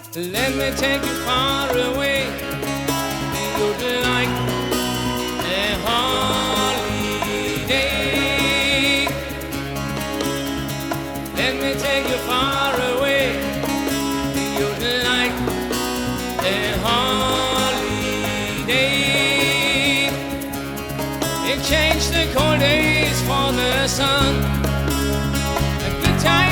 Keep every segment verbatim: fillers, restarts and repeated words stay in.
Let me take you far away. You'd like a holiday. Let me take you far away. You'd like a holiday. Exchange the cold days for the sun. A good time.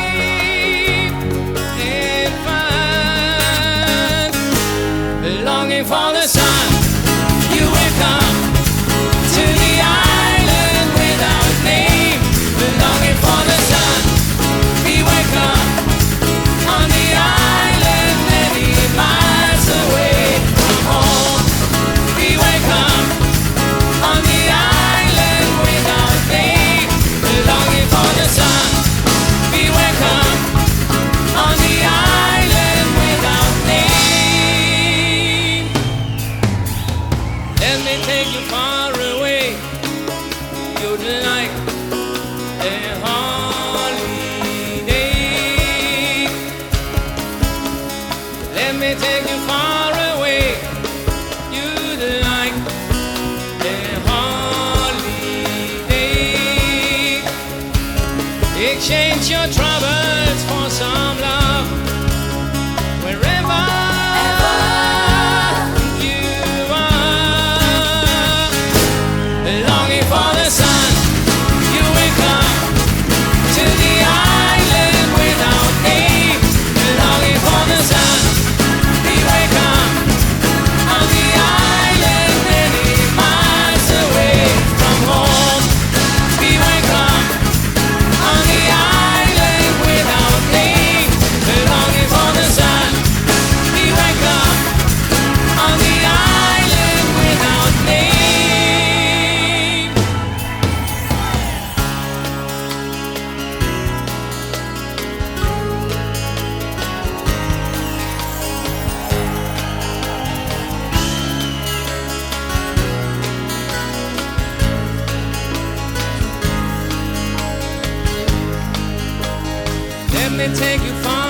Longing for the sun, you will come to the island without name. Longing for the sun, we wake up on the island many miles away from home. We wake up on the island without name. Longing for the sun, we wake up on the island without name. Let me take you far away. You'd like a holiday. Let me take you far away. You'd like a holiday. Exchange your troubles for some love. Wherever for the sun, you will come to the island without name. Longing for the sun, we wake up on the island many miles away from home. We wake up on the island without name. Longing for the sun, we wake up on the island without name. Let me take you far